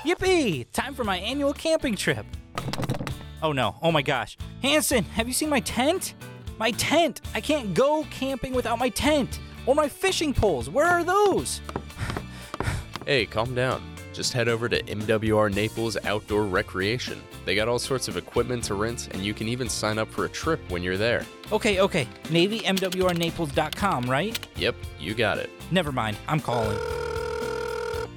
Yippee! Time for my annual camping trip. Oh no, oh my gosh. Hanson, have you seen my tent? My tent! I can't go camping without my tent! Or my fishing poles, where are those? Hey, calm down. Just head over to MWR Naples Outdoor Recreation. They got all sorts of equipment to rent, and you can even sign up for a trip when you're there. Okay, NavyMWRNaples.com, right? Yep, you got it. Never mind, I'm calling.